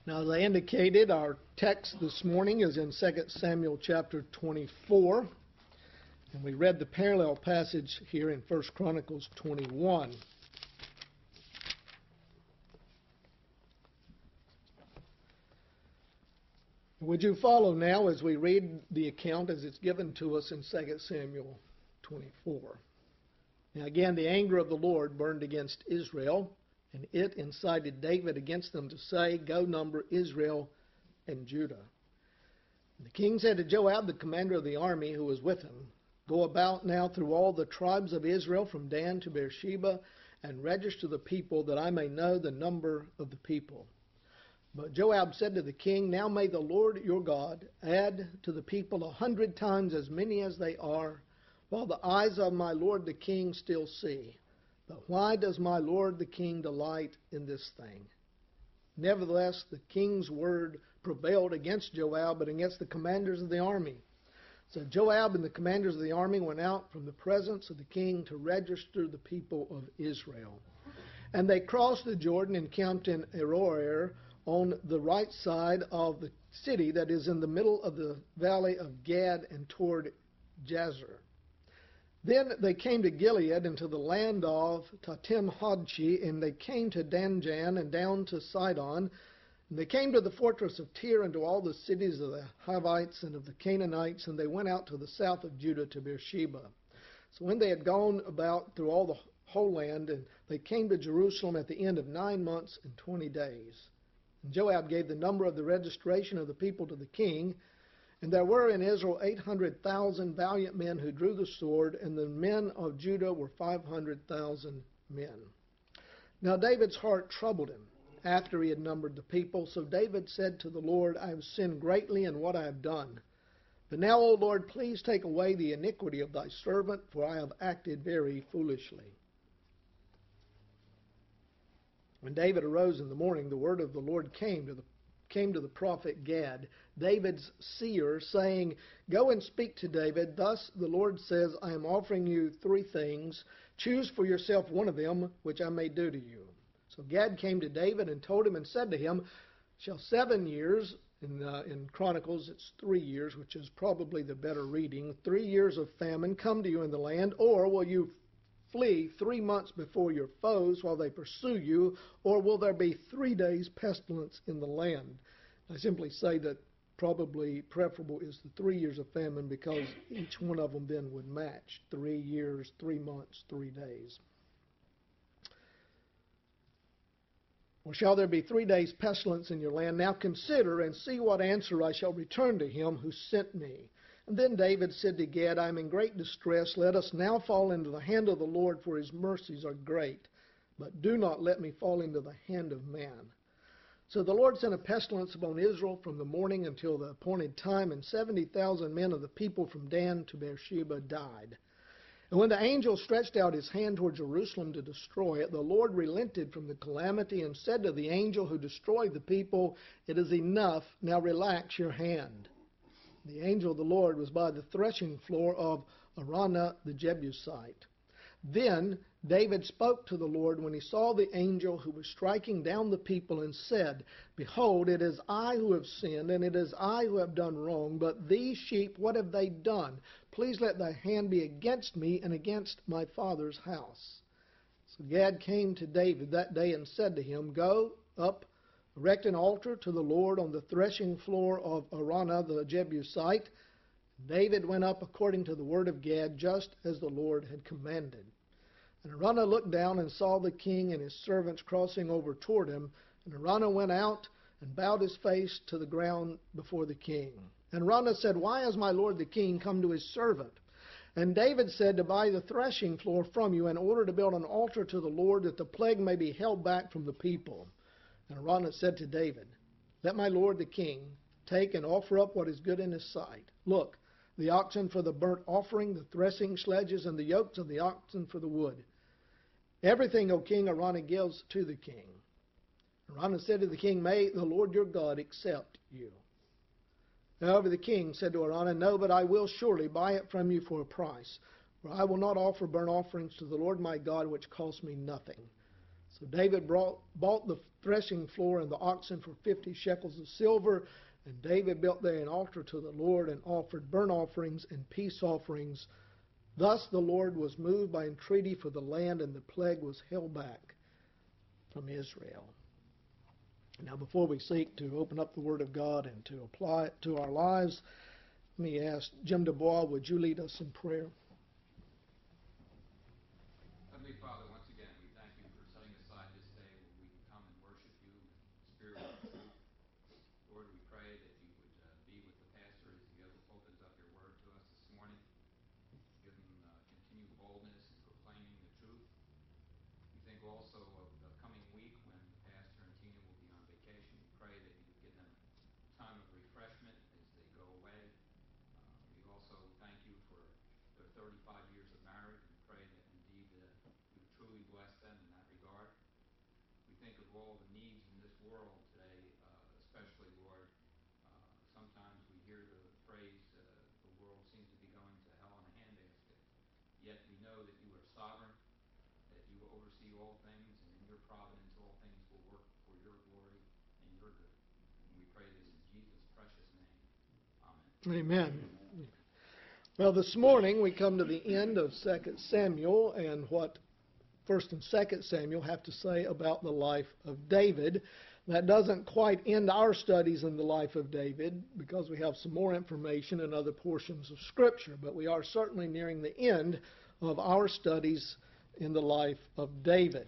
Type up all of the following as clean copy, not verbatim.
Now, as I indicated, our text this morning is in 2 Samuel chapter 24, and we read the parallel passage here in 1 Chronicles 21. Would you follow now as we read the account as it's given to us in 2 Samuel 24? Now again, the anger of the Lord burned against Israel, and it incited David against them to say, "Go number Israel and Judah." And the king said to Joab, the commander of the army who was with him, "Go about now through all the tribes of Israel from Dan to Beersheba, and register the people, that I may know the number of the people." But Joab said to the king, "Now may the Lord your God add to the people 100 times as many as they are, while the eyes of my lord the king still see. But why does my lord the king delight in this thing?" Nevertheless, the king's word prevailed against Joab and against the commanders of the army. So Joab and the commanders of the army went out from the presence of the king to register the people of Israel. And they crossed the Jordan and camped in Aroer on the right side of the city that is in the middle of the valley of Gad and toward Jazer. Then they came to Gilead and to the land of Tatim-Hodshi, and they came to Danjan and down to Sidon. And they came to the fortress of Tyre and to all the cities of the Hivites and of the Canaanites, and they went out to the south of Judah to Beersheba. So when they had gone about through all the whole land, and they came to Jerusalem at the end of 9 months and 20 days. And Joab gave the number of the registration of the people to the king. And there were in Israel 800,000 valiant men who drew the sword, and the men of Judah were 500,000 men. Now David's heart troubled him after he had numbered the people. So David said to the Lord, "I have sinned greatly in what I have done. But now, O Lord, please take away the iniquity of thy servant, for I have acted very foolishly." When David arose in the morning, the word of the Lord came to the prophet Gad, David's seer, saying, "Go and speak to David. Thus the Lord says, I am offering you 3 things. Choose for yourself one of them, which I may do to you." So Gad came to David and told him and said to him, "Shall 7 years," in Chronicles it's 3 years, which is probably the better reading, 3 years of famine come to you in the land, or will you flee 3 months before your foes while they pursue you, or will there be 3 days pestilence in the land?" I simply say that probably preferable is the 3 years of famine, because each one of them then would match 3 years, 3 months, 3 days. "Or shall there be 3 days pestilence in your land? Now consider and see what answer I shall return to him who sent me." And then David said to Gad, "I am in great distress. Let us now fall into the hand of the Lord, for his mercies are great. But do not let me fall into the hand of man." So the Lord sent a pestilence upon Israel from the morning until the appointed time, and 70,000 men of the people from Dan to Beersheba died. And when the angel stretched out his hand toward Jerusalem to destroy it, the Lord relented from the calamity and said to the angel who destroyed the people, "It is enough. Now relax your hand." The angel of the Lord was by the threshing floor of Araunah the Jebusite. Then David spoke to the Lord when he saw the angel who was striking down the people, and said, "Behold, it is I who have sinned, and it is I who have done wrong. But these sheep, what have they done? Please let thy hand be against me and against my father's house." So Gad came to David that day and said to him, "Go up, erect an altar to the Lord on the threshing floor of Araunah the Jebusite." David went up according to the word of Gad, just as the Lord had commanded. And Araunah looked down and saw the king and his servants crossing over toward him. And Araunah went out and bowed his face to the ground before the king. And Araunah said, "Why has my lord the king come to his servant?" And David said, "To buy the threshing floor from you, in order to build an altar to the Lord, that the plague may be held back from the people." And Araunah said to David, "Let my lord the king take and offer up what is good in his sight. Look, the oxen for the burnt offering, the threshing sledges, and the yokes of the oxen for the wood. Everything, O king, Araunah gives to the king." Araunah said to the king, "May the Lord your God accept you." However, the king said to Araunah, "No, but I will surely buy it from you for a price, for I will not offer burnt offerings to the Lord my God which cost me nothing." So David bought the threshing floor and the oxen for 50 shekels of silver. And David built there an altar to the Lord and offered burnt offerings and peace offerings. Thus the Lord was moved by entreaty for the land, and the plague was held back from Israel. Now, before we seek to open up the Word of God and to apply it to our lives, let me ask Jim DuBois, would you lead us in prayer? Heavenly Father, once again, we thank you for setting aside this day where we can come and worship you in spirit and truth. Lord, we pray that you would be with the pastor as he opens up your word to us this morning. Give him continued boldness in proclaiming the truth. We think also of the coming week when the pastor and Tina will be on vacation. We pray that you would give them time of refreshment as they go away. We also thank you for their 35 years of marriage. We pray that indeed you would truly bless them in that regard. We think of all the needs in this world today, especially, Lord. Sometimes we hear the phrase, the world seems to be going to hell in a handbasket. Yet we know that you are sovereign, that you oversee all things, and in your providence all things will work for your glory and your good. And we pray this in Jesus' precious name. Amen. Amen. Well, this morning we come to the end of 2 Samuel and what 1 and 2 Samuel have to say about the life of David. That doesn't quite end our studies in the life of David because we have some more information in other portions of Scripture, but we are certainly nearing the end of our studies in the life of David.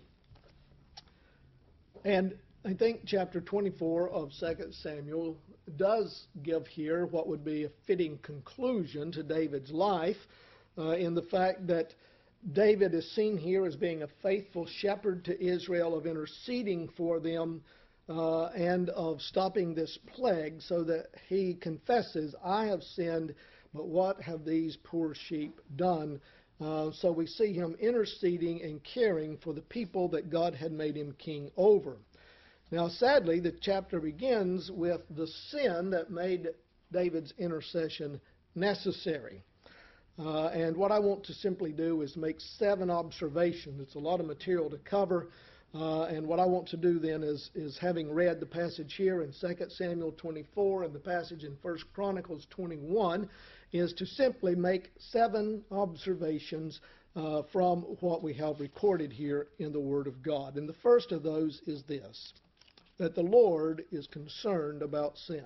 And I think chapter 24 of 2 Samuel does give here what would be a fitting conclusion to David's life in the fact that David is seen here as being a faithful shepherd to Israel, of interceding for them and of stopping this plague, so that he confesses, I have sinned, but what have these poor sheep done? So we see him interceding and caring for the people that God had made him king over. Now, sadly, the chapter begins with the sin that made David's intercession necessary. And what I want to simply do is make 7 observations. It's a lot of material to cover. And what I want to do then is having read the passage here in 2 Samuel 24 and the passage in 1 Chronicles 21, is to simply make 7 observations from what we have recorded here in the Word of God. And the first of those is this, that the Lord is concerned about sin.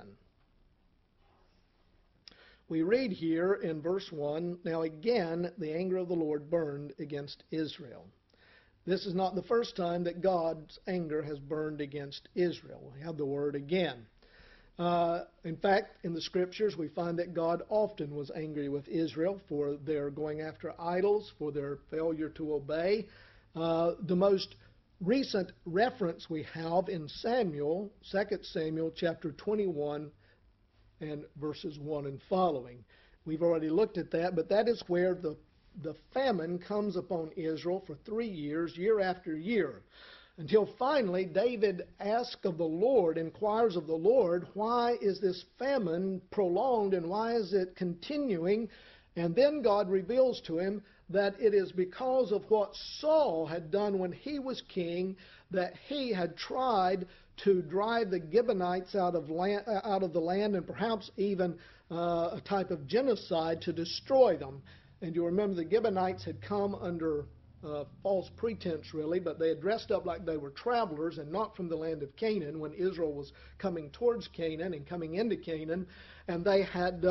We read here in verse 1, now again the anger of the Lord burned against Israel. This is not the first time that God's anger has burned against Israel. We have the word again. In fact, in the Scriptures we find that God often was angry with Israel for their going after idols, for their failure to obey. The most recent reference we have in Samuel, 2 Samuel chapter 21 and verses 1 and following. We've already looked at that, but that is where the famine comes upon Israel for 3 years, year after year, until finally David asks of the Lord, inquires of the Lord, why is this famine prolonged and why is it continuing? And then God reveals to him that it is because of what Saul had done when he was king, that he had tried to drive the Gibeonites out of the land, and perhaps even a type of genocide to destroy them. And you remember the Gibeonites had come under false pretense, really, but they had dressed up like they were travelers and not from the land of Canaan when Israel was coming towards Canaan and coming into Canaan, and they had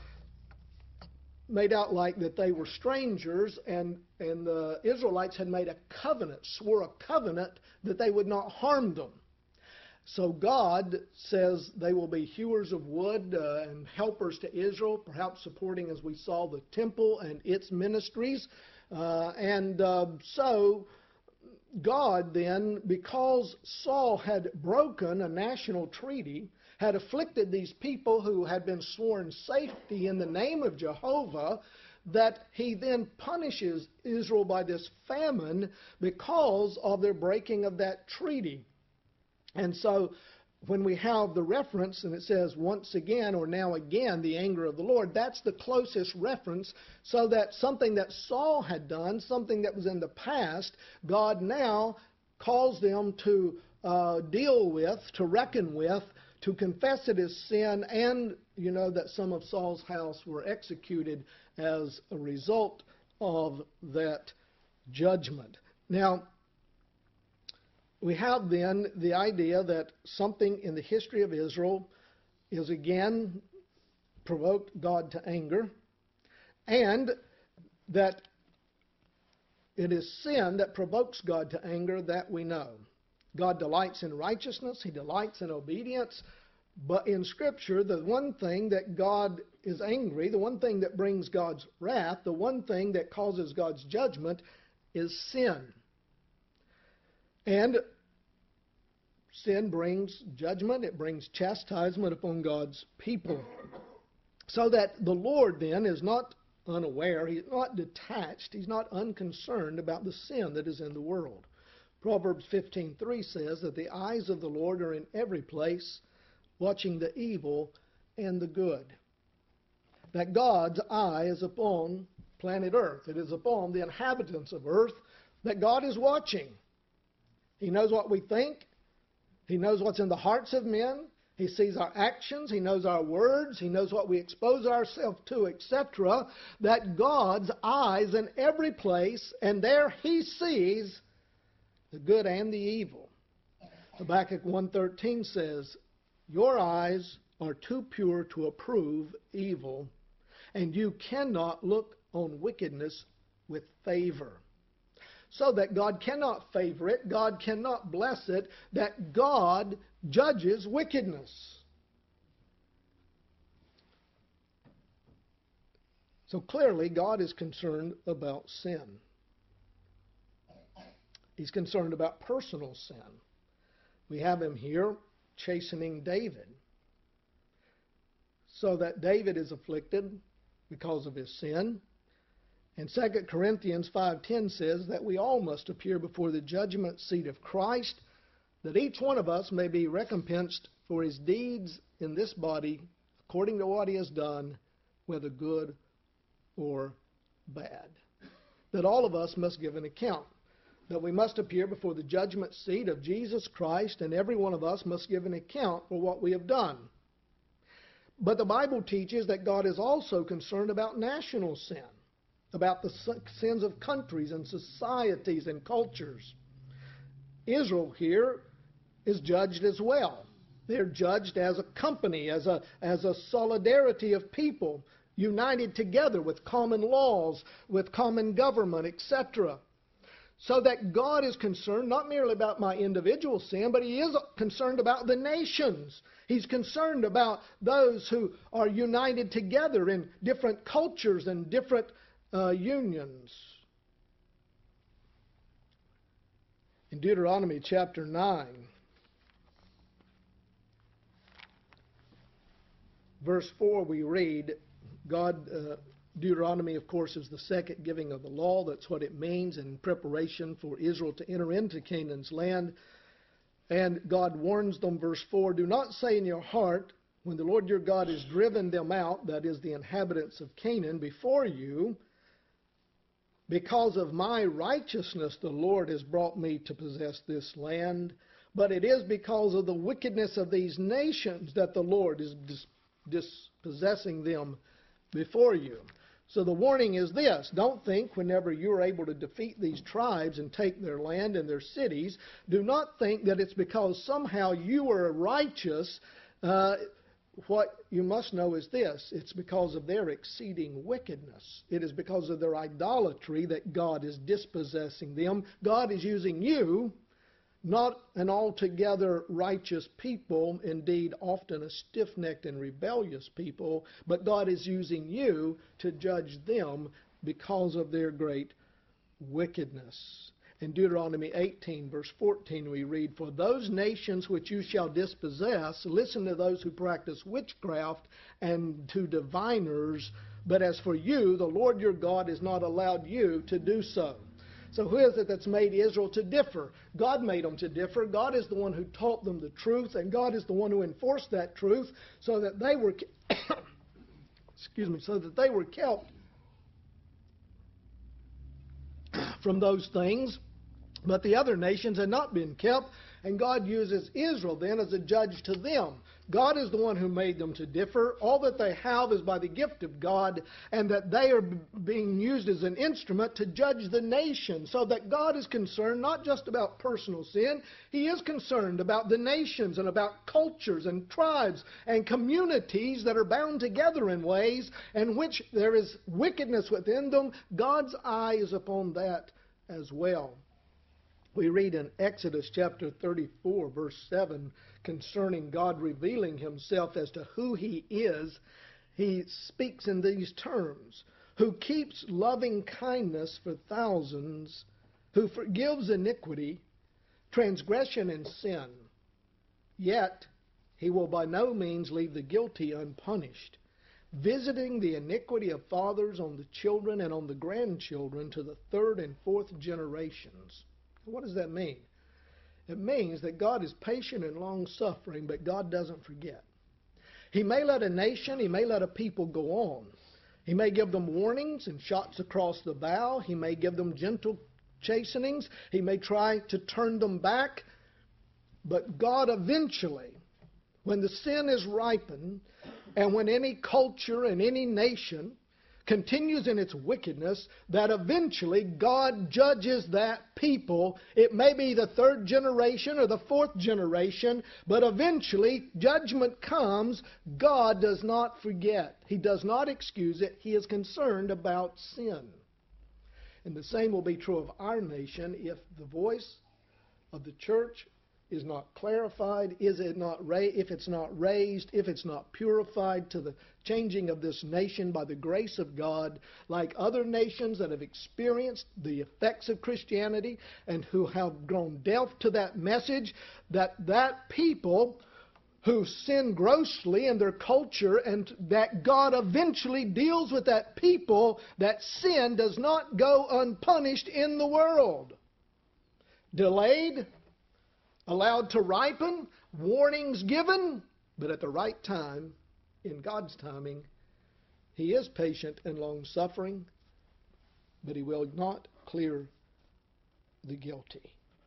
made out like that they were strangers, and the Israelites had made a covenant, swore a covenant that they would not harm them. So God says they will be hewers of wood and helpers to Israel, perhaps supporting, as we saw, the temple and its ministries. So God then, because Saul had broken a national treaty, had afflicted these people who had been sworn safety in the name of Jehovah, that he then punishes Israel by this famine because of their breaking of that treaty. And so when we have the reference, and it says once again or now again the anger of the Lord, that's the closest reference, so that something that Saul had done, something that was in the past, God now calls them to deal with, to reckon with, to confess it as sin, and you know that some of Saul's house were executed as a result of that judgment. Now, we have then the idea that something in the history of Israel is again provoked God to anger, and that it is sin that provokes God to anger, that we know. God delights in righteousness, He delights in obedience, but in Scripture, the one thing that God is angry, the one thing that brings God's wrath, the one thing that causes God's judgment is sin. And sin brings judgment, it brings chastisement upon God's people. So that the Lord then is not unaware, He's not detached, He's not unconcerned about the sin that is in the world. Proverbs 15:3 says that the eyes of the Lord are in every place, watching the evil and the good. That God's eye is upon planet Earth. It is upon the inhabitants of Earth, that God is watching. He knows what we think. He knows what's in the hearts of men. He sees our actions. He knows our words. He knows what we expose ourselves to, etc. That God's eyes in every place, and there He sees the good and the evil. Habakkuk 1:13 says, "Your eyes are too pure to approve evil, and you cannot look on wickedness with favor." So that God cannot favor it, God cannot bless it, that God judges wickedness. So clearly, God is concerned about sin. He's concerned about personal sin. We have Him here chastening David, so that David is afflicted because of his sin. And 2 Corinthians 5:10 says that we all must appear before the judgment seat of Christ, that each one of us may be recompensed for his deeds in this body according to what he has done, whether good or bad. That all of us must give an account. That we must appear before the judgment seat of Jesus Christ, and every one of us must give an account for what we have done. But the Bible teaches that God is also concerned about national sin, about the sins of countries and societies and cultures. Israel here is judged as well. They're judged as a company, as a solidarity of people, united together with common laws, with common government, etc. So that God is concerned not merely about my individual sin, but He is concerned about the nations. He's concerned about those who are united together in different cultures and different unions. In Deuteronomy chapter 9, verse 4, we read, Deuteronomy, of course, is the second giving of the law. That's what it means in preparation for Israel to enter into Canaan's land. And God warns them, verse 4, "Do not say in your heart, when the Lord your God has driven them out," that is, the inhabitants of Canaan, "before you, because of my righteousness the Lord has brought me to possess this land. But it is because of the wickedness of these nations that the Lord is dispossessing them before you." So the warning is this: don't think whenever you're able to defeat these tribes and take their land and their cities, do not think that it's because somehow you are righteous. What you must know is this: it's because of their exceeding wickedness. It is because of their idolatry that God is dispossessing them. God is using you, not an altogether righteous people, indeed often a stiff-necked and rebellious people, but God is using you to judge them because of their great wickedness. In Deuteronomy 18, verse 14, we read, "For those nations which you shall dispossess, listen to those who practice witchcraft and to diviners, but as for you, the Lord your God has not allowed you to do so." So who is it that's made Israel to differ? God made them to differ. God is the one who taught them the truth, and God is the one who enforced that truth so that they were so that they were kept from those things But the other nations had not been kept, and God uses Israel then as a judge to them. God is the one who made them to differ. All that they have is by the gift of God, and that they are being used as an instrument to judge the nation. So that God is concerned not just about personal sin, He is concerned about the nations and about cultures and tribes and communities that are bound together in ways in which there is wickedness within them. God's eye is upon that as well. We read in Exodus chapter 34, verse 7, concerning God revealing Himself as to who He is. He speaks in these terms: who keeps loving kindness for thousands, who forgives iniquity, transgression, and sin. Yet He will by no means leave the guilty unpunished, visiting the iniquity of fathers on the children and on the grandchildren to the third and fourth generations. What does that mean? It means that God is patient and long-suffering, but God doesn't forget. He may let a nation, He may let a people go on. He may give them warnings and shots across the bow. He may give them gentle chastenings. He may try to turn them back. But God eventually, when the sin is ripened, and when any culture and any nation continues in its wickedness, that eventually God judges that people. It may be the third generation or the fourth generation, but eventually judgment comes. God does not forget. He does not excuse it. He is concerned about sin. And the same will be true of our nation if the voice of the church is not clarified, if it's not raised, if it's not purified to the changing of this nation by the grace of God, like other nations that have experienced the effects of Christianity and who have grown deaf to that message, that people who sin grossly in their culture, and that God eventually deals with that people, that sin does not go unpunished in the world. Delayed, allowed to ripen, warnings given, but at the right time, in God's timing, He is patient and long-suffering, but He will not clear the guilty.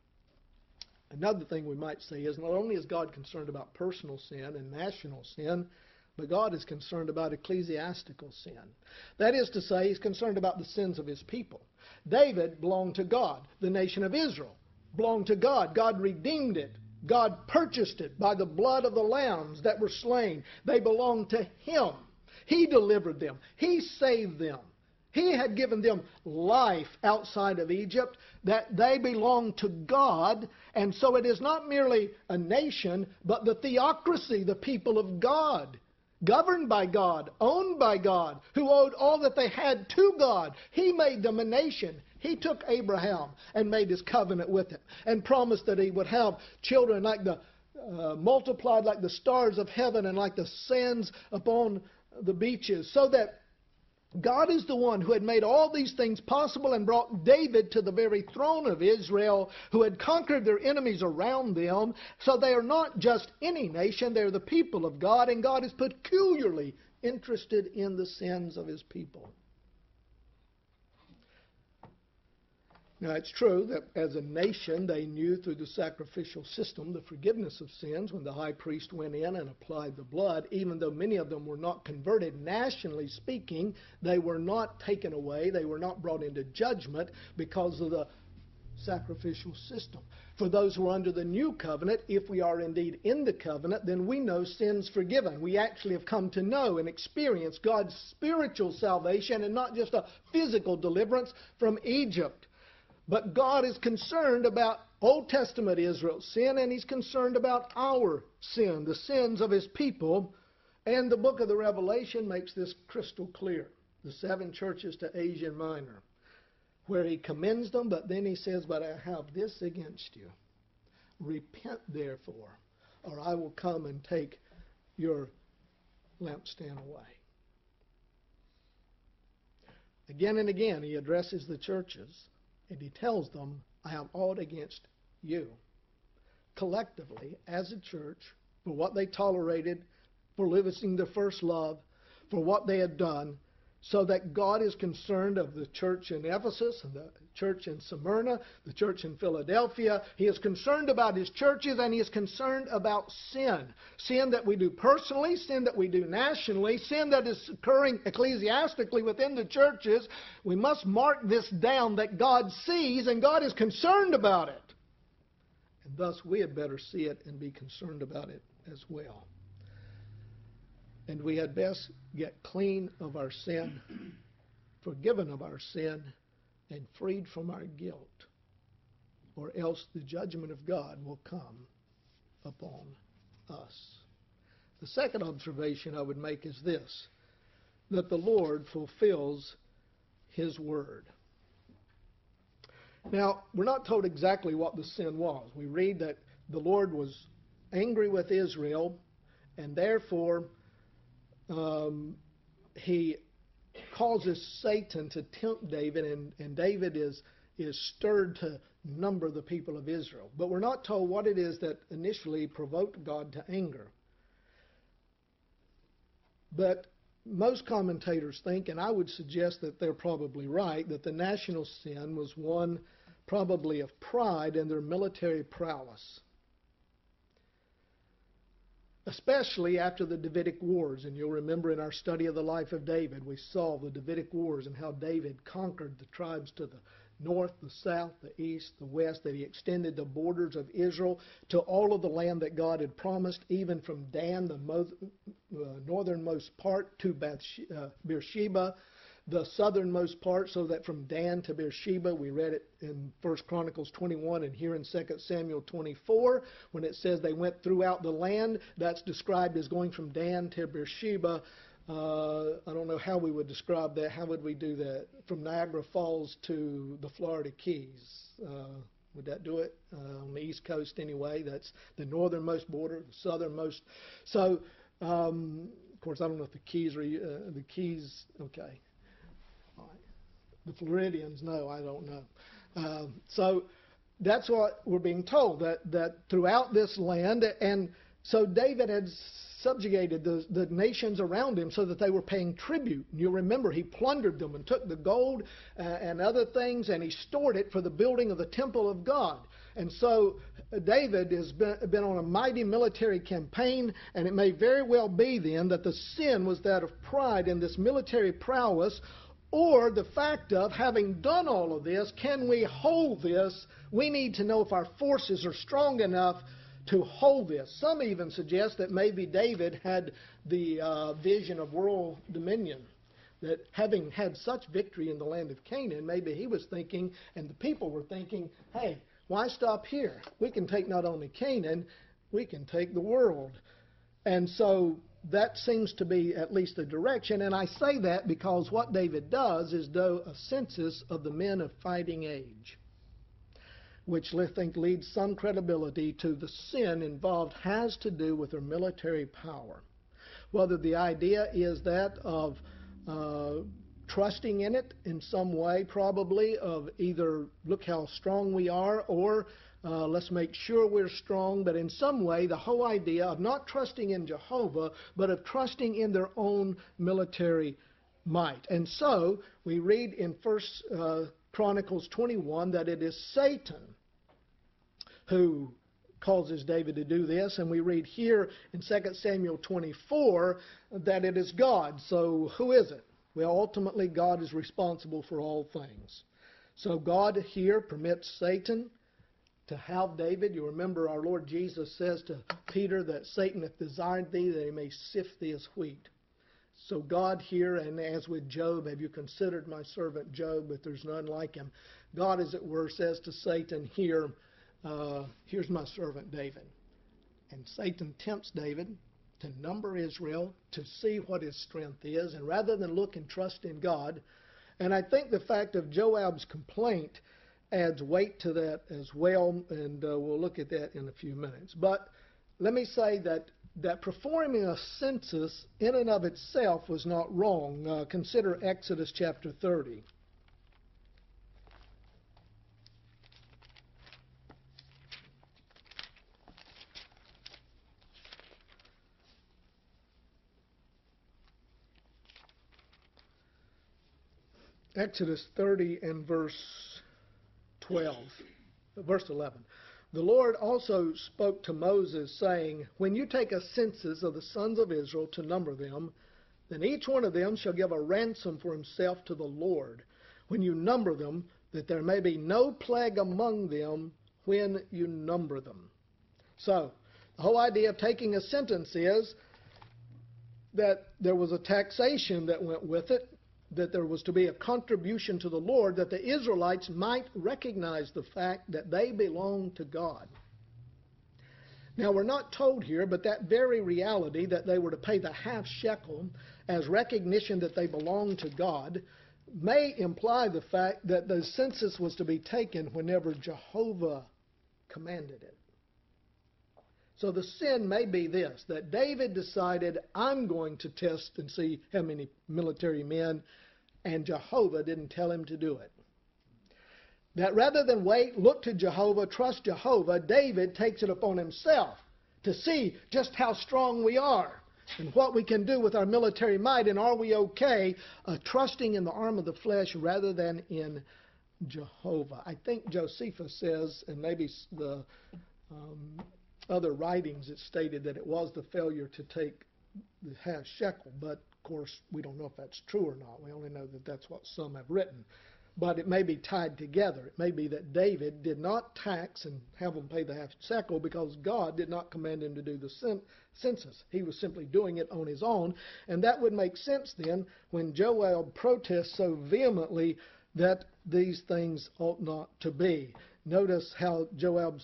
Another thing we might say is not only is God concerned about personal sin and national sin, but God is concerned about ecclesiastical sin. That is to say, He's concerned about the sins of His people. David belonged to God. The nation of Israel belonged to God. God redeemed it. God purchased it by the blood of the lambs that were slain. They belonged to Him. He delivered them. He saved them. He had given them life outside of Egypt, that they belonged to God. And so it is not merely a nation, but the theocracy, the people of God, governed by God, owned by God, who owed all that they had to God. He made them a nation. He took Abraham and made His covenant with him and promised that he would have children like multiplied like the stars of heaven and like the sands upon the beaches, so that God is the one who had made all these things possible and brought David to the very throne of Israel, who had conquered their enemies around them. So they are not just any nation, they are the people of God, and God is peculiarly interested in the sins of His people. Now, it's true that as a nation, they knew through the sacrificial system the forgiveness of sins when the high priest went in and applied the blood. Even though many of them were not converted, nationally speaking, they were not taken away. They were not brought into judgment because of the sacrificial system. For those who are under the new covenant, if we are indeed in the covenant, then we know sins forgiven. We actually have come to know and experience God's spiritual salvation and not just a physical deliverance from Egypt. But God is concerned about Old Testament Israel's sin, and He's concerned about our sin, the sins of His people. And the book of the Revelation makes this crystal clear. The 7 churches to Asia Minor, where He commends them, but then He says, "But I have this against you. Repent therefore, or I will come and take your lampstand away." Again and again He addresses the churches, and He tells them, "I have aught against you." Collectively, as a church, for what they tolerated, for losing their first love, for what they had done, So that God is concerned of the church in Ephesus and the church in Smyrna, the church in Philadelphia. He is concerned about His churches, and He is concerned about sin. Sin that we do personally, sin that we do nationally, sin that is occurring ecclesiastically within the churches. We must mark this down that God sees and God is concerned about it. And thus we had better see it and be concerned about it as well. And we had best get clean of our sin, forgiven of our sin, and freed from our guilt, or else the judgment of God will come upon us. The second observation I would make is this, that the Lord fulfills His word. Now, we're not told exactly what the sin was. We read that the Lord was angry with Israel, and therefore He causes Satan to tempt David, and David is stirred to number the people of Israel. But we're not told what it is that initially provoked God to anger. But most commentators think, and I would suggest that they're probably right, that the national sin was one probably of pride in their military prowess, especially after the Davidic Wars. And you'll remember in our study of the life of David, we saw the Davidic Wars and how David conquered the tribes to the north, the south, the east, the west, that he extended the borders of Israel to all of the land that God had promised, even from Dan, the northernmost part, to Beersheba, the southernmost part, so that from Dan to Beersheba, we read it in 1 Chronicles 21 and here in 2 Samuel 24, when it says they went throughout the land, that's described as going from Dan to Beersheba. I don't know how we would describe that. How would we do that? From Niagara Falls to the Florida Keys. Would that do it? On the East Coast anyway. That's the northernmost border, the southernmost. So, of course, I don't know if the Keys are, the Keys, okay. All right. The Floridians, no, I don't know. So that's what we're being told, that throughout this land, and so David had subjugated the nations around him so that they were paying tribute. And you'll remember he plundered them and took the gold and other things, and he stored it for the building of the temple of God. And so David has been on a mighty military campaign, and it may very well be then that the sin was that of pride in this military prowess, or the fact of, having done all of this, can we hold this? We need to know if our forces are strong enough to hold this. Some even suggest that maybe David had the vision of world dominion, that having had such victory in the land of Canaan, maybe he was thinking, and the people were thinking, hey, why stop here? We can take not only Canaan, we can take the world. And so that seems to be at least a direction, and I say that because what David does is do a census of the men of fighting age, which I think leads some credibility to the sin involved has to do with their military power. Whether the idea is that of trusting in it in some way, probably, of either look how strong we are, or let's make sure we're strong, but in some way the whole idea of not trusting in Jehovah, but of trusting in their own military might. And so we read in 1 Chronicles 21 that it is Satan who causes David to do this, and we read here in 2 Samuel 24 that it is God. So who is it? Well, ultimately God is responsible for all things. So God here permits Satan to have David. You remember our Lord Jesus says to Peter that Satan hath desired thee that he may sift thee as wheat. So God here, and as with Job, have you considered my servant Job, but there's none like him. God, as it were, says to Satan here, here's my servant David. And Satan tempts David to number Israel, to see what his strength is, and rather than look and trust in God. And I think the fact of Joab's complaint adds weight to that as well, and we'll look at that in a few minutes. But let me say that performing a census in and of itself was not wrong. Consider Exodus chapter 30. Exodus 30 and verse 11. The Lord also spoke to Moses, saying, When you take a census of the sons of Israel to number them, then each one of them shall give a ransom for himself to the Lord, when you number them, that there may be no plague among them when you number them. So, the whole idea of taking a census is that there was a taxation that went with it, that there was to be a contribution to the Lord, that the Israelites might recognize the fact that they belong to God. Now, we're not told here, but that very reality that they were to pay the half shekel as recognition that they belong to God may imply the fact that the census was to be taken whenever Jehovah commanded it. So the sin may be this, that David decided, I'm going to test and see how many military men, and Jehovah didn't tell him to do it. That rather than wait, look to Jehovah, trust Jehovah, David takes it upon himself to see just how strong we are and what we can do with our military might, and are we okay, trusting in the arm of the flesh rather than in Jehovah. I think Josephus says, and maybe the other writings, it stated that it was the failure to take the half shekel, but of course we don't know if that's true or not. We only know that that's what some have written. But it may be tied together. It may be that David did not tax and have them pay the half shekel because God did not command him to do the census. He was simply doing it on his own, and that would make sense then when Joab protests so vehemently that these things ought not to be. Notice how Joab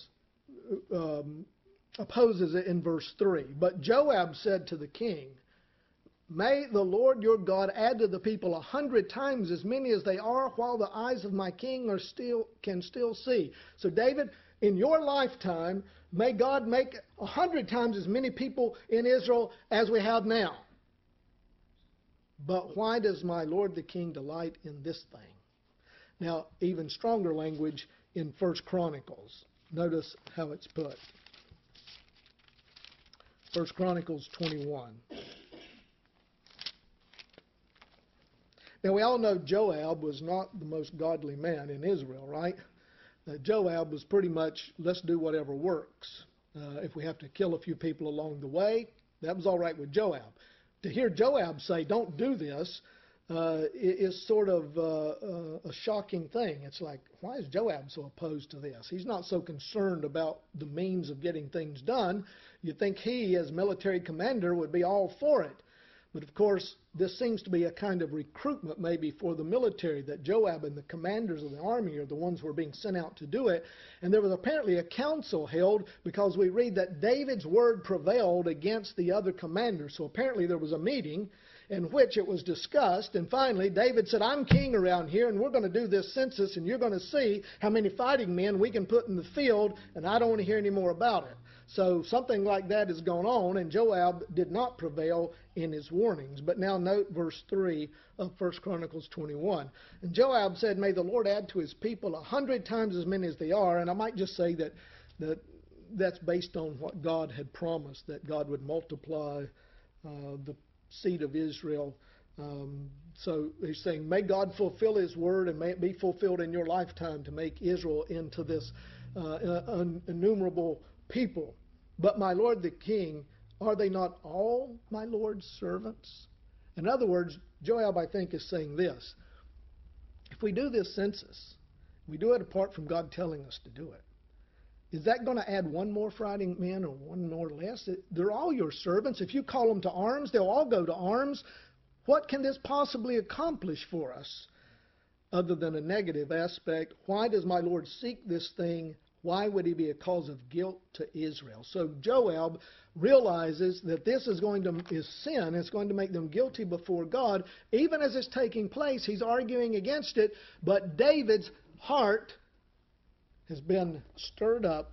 opposes it in verse 3. But Joab said to the king, May the Lord your God add to the people 100 times as many as they are, while the eyes of my king can still see. So David, in your lifetime, may God make 100 times as many people in Israel as we have now. But why does my Lord the king delight in this thing? Now, even stronger language in 1 Chronicles. Notice how it's put. 1 Chronicles 21. Now, we all know Joab was not the most godly man in Israel, right? Joab was pretty much, let's do whatever works. If we have to kill a few people along the way, that was all right with Joab. To hear Joab say, don't do this, is sort of a shocking thing. It's like, why is Joab so opposed to this? He's not so concerned about the means of getting things done. You'd think he, as military commander, would be all for it. But of course, this seems to be a kind of recruitment maybe for the military, that Joab and the commanders of the army are the ones who are being sent out to do it. And there was apparently a council held because we read that David's word prevailed against the other commanders. So apparently there was a meeting in which it was discussed. And finally, David said, I'm king around here, and we're going to do this census, and you're going to see how many fighting men we can put in the field, and I don't want to hear any more about it. So something like that has gone on, and Joab did not prevail in his warnings. But now note verse 3 of 1 Chronicles 21. And Joab said, May the Lord add to his people 100 times as many as they are. And I might just say that's based on what God had promised, that God would multiply the seed of Israel. So he's saying, may God fulfill his word, and may it be fulfilled in your lifetime to make Israel into this innumerable people. But my Lord the king, are they not all my Lord's servants? In other words, Joab, I think, is saying this. If we do this census, we do it apart from God telling us to do it. Is that going to add one more fighting man or one more less? They're all your servants. If you call them to arms, they'll all go to arms. What can this possibly accomplish for us other than a negative aspect? Why does my Lord seek this thing? Why would he be a cause of guilt to Israel? So Joab realizes that this is sin. It's going to make them guilty before God. Even as it's taking place, he's arguing against it. But David's heart has been stirred up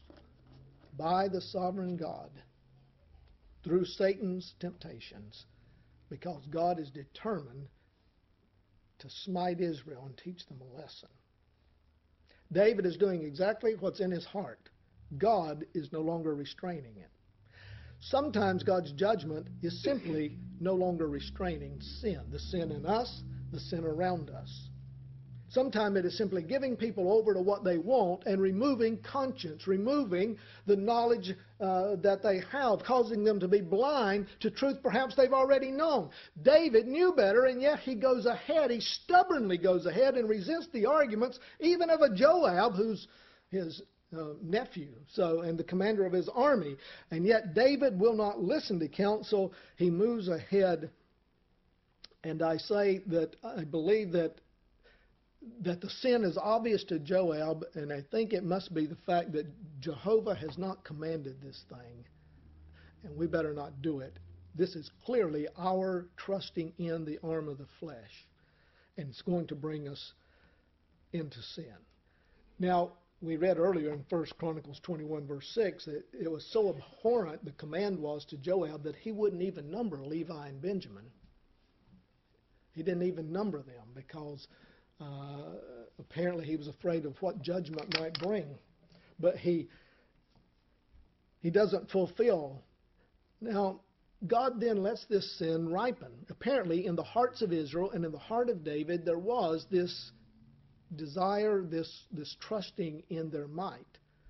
by the sovereign God through Satan's temptations, because God is determined to smite Israel and teach them a lesson. David is doing exactly what's in his heart. God is no longer restraining it. Sometimes God's judgment is simply no longer restraining sin. The sin in us, the sin around us. Sometimes it is simply giving people over to what they want and removing conscience, removing the knowledge that they have, causing them to be blind to truth perhaps they've already known. David knew better, and yet he goes ahead. He stubbornly goes ahead and resists the arguments even of a Joab, who's his nephew, and the commander of his army. And yet David will not listen to counsel. He moves ahead. And I say that I believe that the sin is obvious to Joab, and I think it must be the fact that Jehovah has not commanded this thing, and we better not do it. This is clearly our trusting in the arm of the flesh, and it's going to bring us into sin. Now, we read earlier in 1 Chronicles 21, verse 6, that it was so abhorrent, the command was to Joab, that he wouldn't even number Levi and Benjamin. He didn't even number them because apparently he was afraid of what judgment might bring. But he doesn't fulfill. Now, God then lets this sin ripen. Apparently, in the hearts of Israel and in the heart of David, there was this desire, this trusting in their might.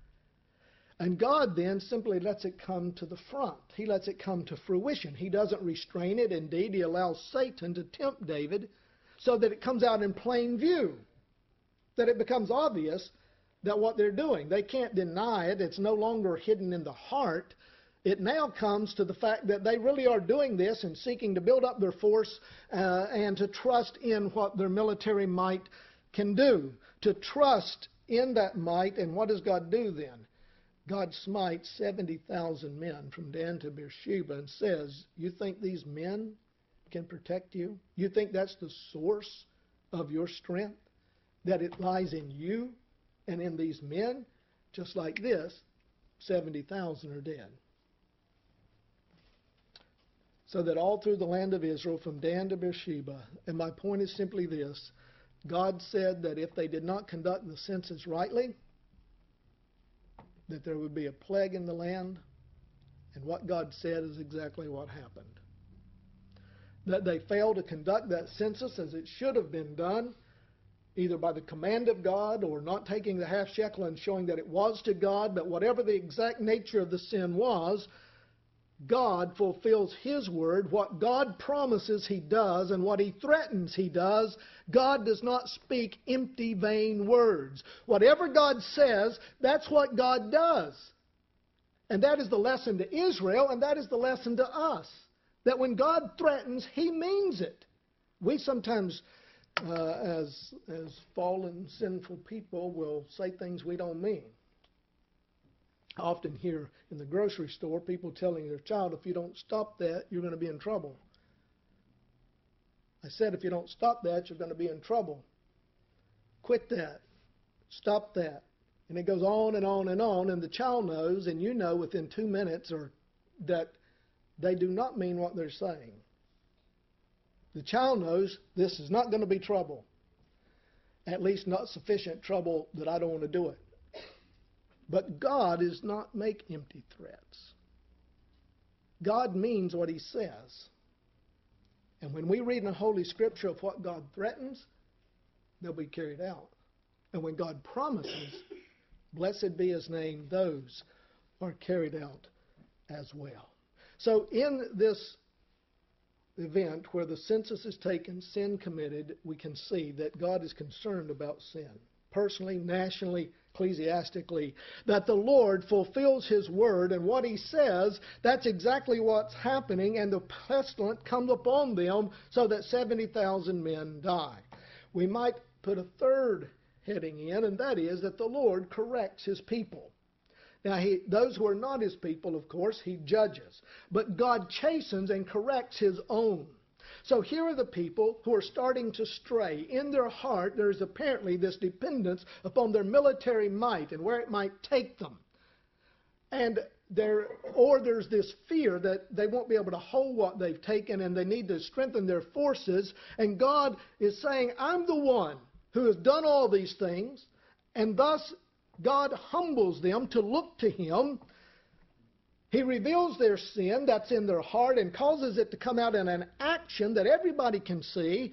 And God then simply lets it come to the front. He lets it come to fruition. He doesn't restrain it. Indeed, he allows Satan to tempt David so that it comes out in plain view, that it becomes obvious that what they're doing. They can't deny it. It's no longer hidden in the heart. It now comes to the fact that they really are doing this and seeking to build up their force and to trust in what their military might can do, to trust in that might. And what does God do then? God smites 70,000 men from Dan to Beersheba and says, you think these men can protect you? You think that's the source of your strength? That it lies in you and in these men? Just like this, 70,000 are dead. So that all through the land of Israel, from Dan to Beersheba, and my point is simply this, God said that if they did not conduct the census rightly, that there would be a plague in the land, and what God said is exactly what happened. That they failed to conduct that census as it should have been done, either by the command of God or not taking the half shekel and showing that it was to God, but whatever the exact nature of the sin was, God fulfills His word. What God promises He does, and what He threatens He does. God does not speak empty, vain words. Whatever God says, that's what God does. And that is the lesson to Israel, and that is the lesson to us. That when God threatens, He means it. We sometimes, as fallen, sinful people, will say things we don't mean. I often hear in the grocery store people telling their child, if you don't stop that, you're going to be in trouble. I said, if you don't stop that, you're going to be in trouble. Quit that. Stop that. And it goes on and on and on, and the child knows, and you know within 2 minutes that they do not mean what they're saying. The child knows this is not going to be trouble. At least not sufficient trouble that I don't want to do it. But God does not make empty threats. God means what He says. And when we read in the Holy Scripture of what God threatens, they'll be carried out. And when God promises, blessed be His name, those are carried out as well. So in this event where the census is taken, sin committed, we can see that God is concerned about sin. Personally, nationally, ecclesiastically, that the Lord fulfills His word, and what He says, that's exactly what's happening, and the pestilence comes upon them so that 70,000 men die. We might put a third heading in, and that is that the Lord corrects His people. Now, those who are not His people, of course, He judges, but God chastens and corrects His own. So here are the people who are starting to stray. In their heart, there's apparently this dependence upon their military might and where it might take them. And there's this fear that they won't be able to hold what they've taken and they need to strengthen their forces. And God is saying, I'm the one who has done all these things. And thus, God humbles them to look to Him. He reveals their sin that's in their heart and causes it to come out in an action that everybody can see.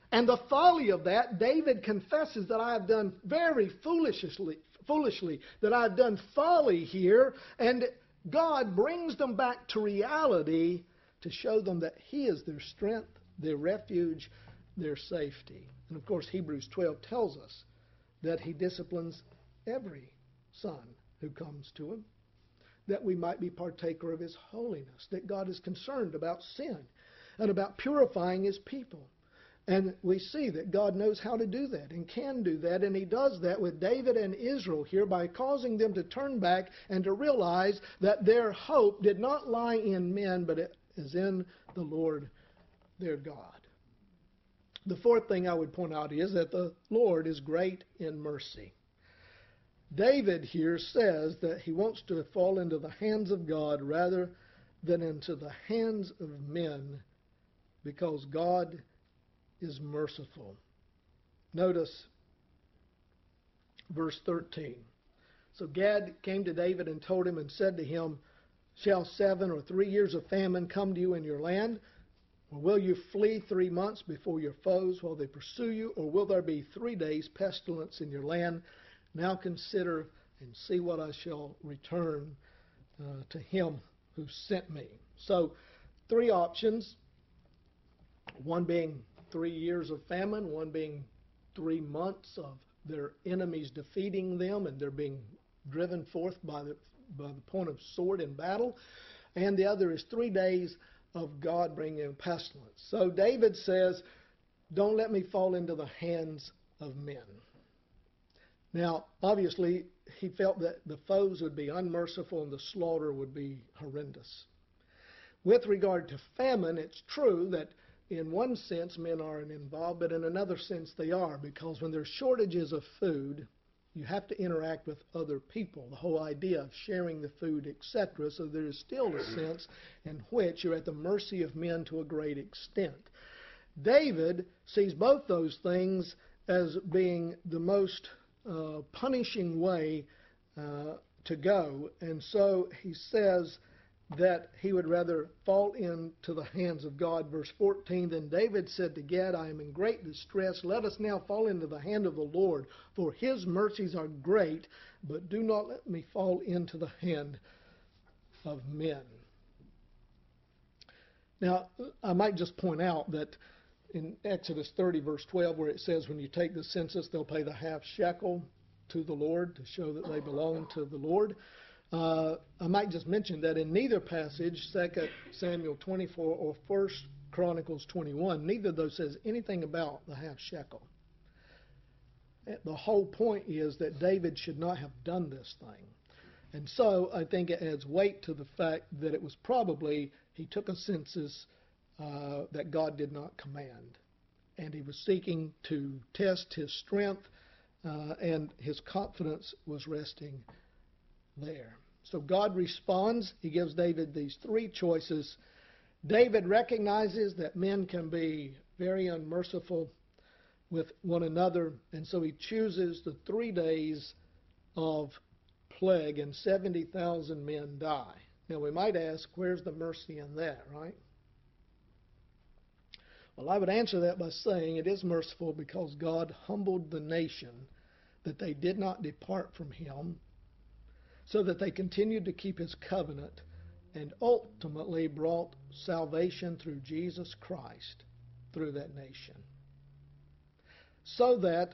And the folly of that, David confesses that I have done very foolishly, that I have done folly here. And God brings them back to reality to show them that He is their strength, their refuge, their safety. And of course, Hebrews 12 tells us that He disciplines every son who comes to Him, that we might be partaker of His holiness, that God is concerned about sin and about purifying His people. And we see that God knows how to do that and can do that, and He does that with David and Israel here by causing them to turn back and to realize that their hope did not lie in men, but it is in the Lord their God. The fourth thing I would point out is that the Lord is great in mercy. David here says that he wants to fall into the hands of God rather than into the hands of men, because God is merciful. Notice verse 13. So Gad came to David and told him and said to him, shall 7 or 3 years of famine come to you in your land? Or will you flee 3 months before your foes while they pursue you? Or will there be 3 days pestilence in your land? Now consider and see what I shall return to him who sent me. So 3 options. One being 3 years of famine, one being 3 months of their enemies defeating them and they're being driven forth by the point of sword in battle, and the other is 3 days of God bringing pestilence. So David says, don't let me fall into the hands of men. Now, obviously, he felt that the foes would be unmerciful and the slaughter would be horrendous. With regard to famine, it's true that in one sense, men aren't involved, but in another sense they are, because when there's shortages of food, you have to interact with other people, the whole idea of sharing the food, etc. So there is still a sense in which you're at the mercy of men to a great extent. David sees both those things as being the most punishing way to go, and so he says that he would rather fall into the hands of God. Verse 14, then David said to Gad, I am in great distress. Let us now fall into the hand of the Lord, for His mercies are great, but do not let me fall into the hand of men. Now, I might just point out that in Exodus 30, verse 12, where it says, when you take the census, they'll pay the half shekel to the Lord to show that they belong to the Lord. I might just mention that in neither passage, 2 Samuel 24 or 1 Chronicles 21, neither of those says anything about the half shekel. The whole point is that David should not have done this thing. And so I think it adds weight to the fact that it was probably, he took a census that God did not command. And he was seeking to test his strength, and his confidence was resting there. So God responds. He gives David these 3 choices. David recognizes that men can be very unmerciful with one another, and so he chooses the 3 days of plague, and 70,000 men die. Now we might ask, where's the mercy in that, right? Well, I would answer that by saying it is merciful because God humbled the nation that they did not depart from Him, so that they continued to keep His covenant and ultimately brought salvation through Jesus Christ through that nation. So that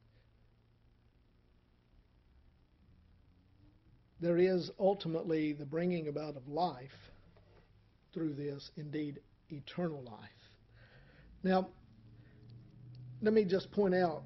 there is ultimately the bringing about of life through this, indeed eternal life. Now, let me just point out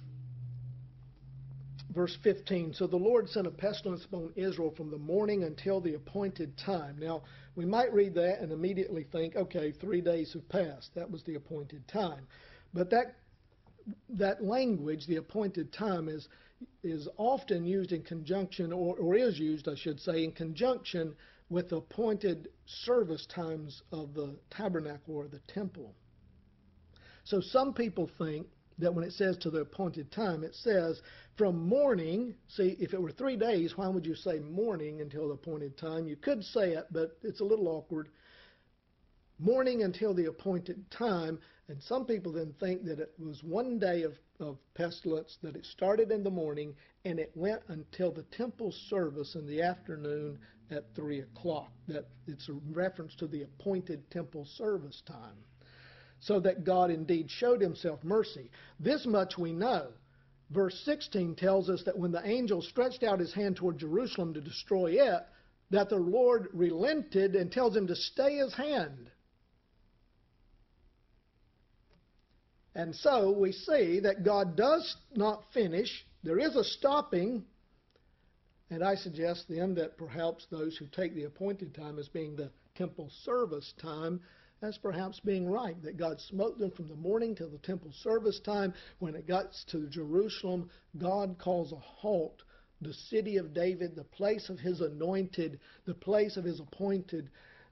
verse 15, so the Lord sent a pestilence upon Israel from the morning until the appointed time. Now, we might read that and immediately think, okay, 3 days have passed. That was the appointed time. But that language, the appointed time, is often used in conjunction, or is used, I should say, in conjunction with the appointed service times of the tabernacle or the temple. So some people think that when it says to the appointed time, it says from morning. See, if it were 3 days, why would you say morning until the appointed time? You could say it, but it's a little awkward. Morning until the appointed time, And some people then think that it was one day of pestilence, that it started in the morning and it went until the temple service in the afternoon at 3 o'clock. That it's a reference to the appointed temple service time. So that God indeed showed himself mercy. This much we know. Verse 16 tells us that when the angel stretched out his hand toward Jerusalem to destroy it, that the Lord relented and tells him to stay his hand. And so we see that God does not finish. There is a stopping. And I suggest then that perhaps those who take the appointed time as being the temple service time, as perhaps being right, that God smote them from the morning till the temple service time. When it got to Jerusalem, God calls a halt. The city of David, the place of his anointed, the place of his appointed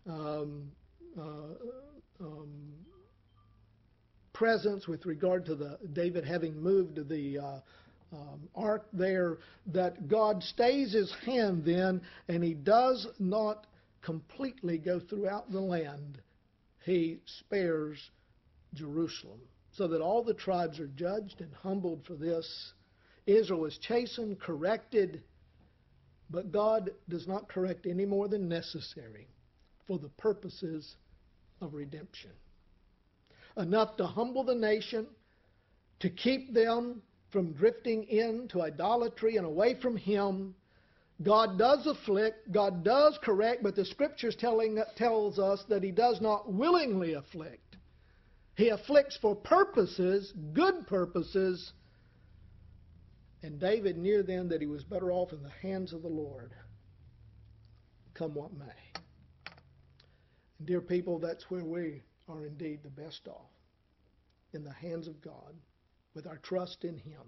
presence with regard to David having moved to the ark there, that God stays his hand then, and he does not completely go throughout the land. He spares Jerusalem, so that all the tribes are judged and humbled for this. Israel is chastened, corrected, but God does not correct any more than necessary for the purposes of redemption. Enough to humble the nation, to keep them from drifting into idolatry and away from him. God does afflict, God does correct, but the Scriptures tells us that he does not willingly afflict. He afflicts for purposes, good purposes. And David knew then that he was better off in the hands of the Lord, come what may. And dear people, that's where we are indeed the best off, in the hands of God, with our trust in him.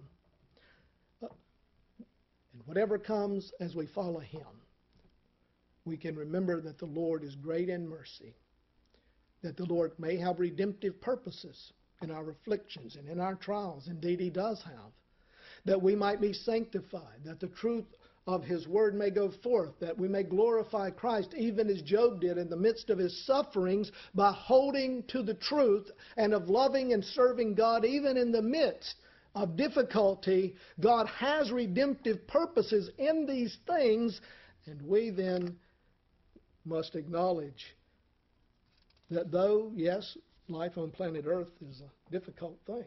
And whatever comes as we follow him, we can remember that the Lord is great in mercy, that the Lord may have redemptive purposes in our afflictions and in our trials. Indeed, he does have. That we might be sanctified, that the truth of his word may go forth, that we may glorify Christ, even as Job did in the midst of his sufferings, by holding to the truth and of loving and serving God even in the midst of difficulty. God has redemptive purposes in these things, and we then must acknowledge that though, yes, life on planet Earth is a difficult thing,